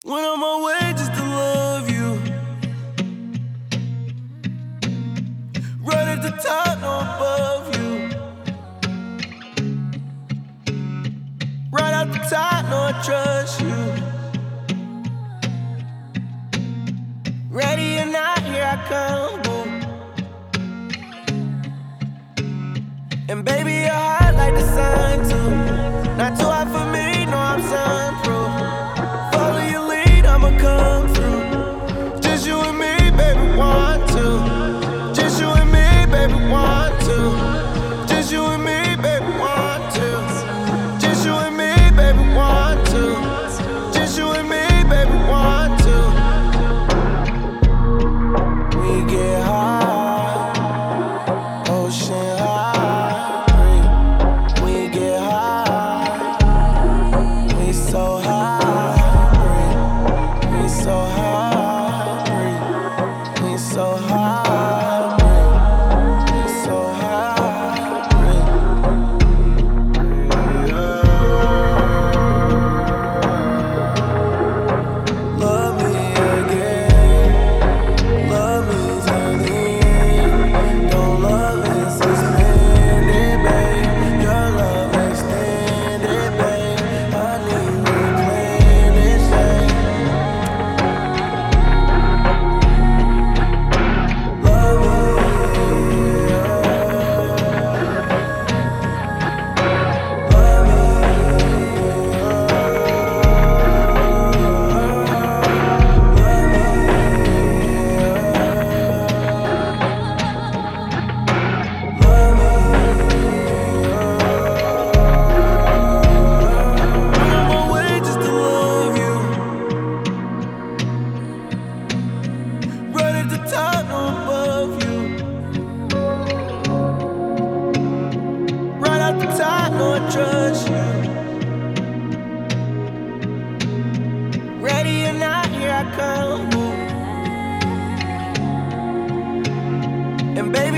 Went on my way just to love you. Right at the top, no above you. Right at the top, no I trust you. Ready or not, here I come, boom. And baby, you're hot like the sun too. Not too hot for me, no, I'm sunproof. Follow your lead, I'ma come through. Just you and me, baby, want to. Just you and me, baby, want to. Just you and me, baby, want to. Just you and me, baby, want to. Just you and me, baby, want to. We get high, ocean high, breathe. We get high, we so high, breathe. We so high, breathe. We so high, breathe. We so high, breathe. Love me again, love me till the end. Don't love it suspended, babe. Your love extended, babe. I need replenished, babe. Love me, love me, Went on my way just to love you. Right at the top, no above you. Right at the top, no I trust you. Ready or not, here I come. And baby,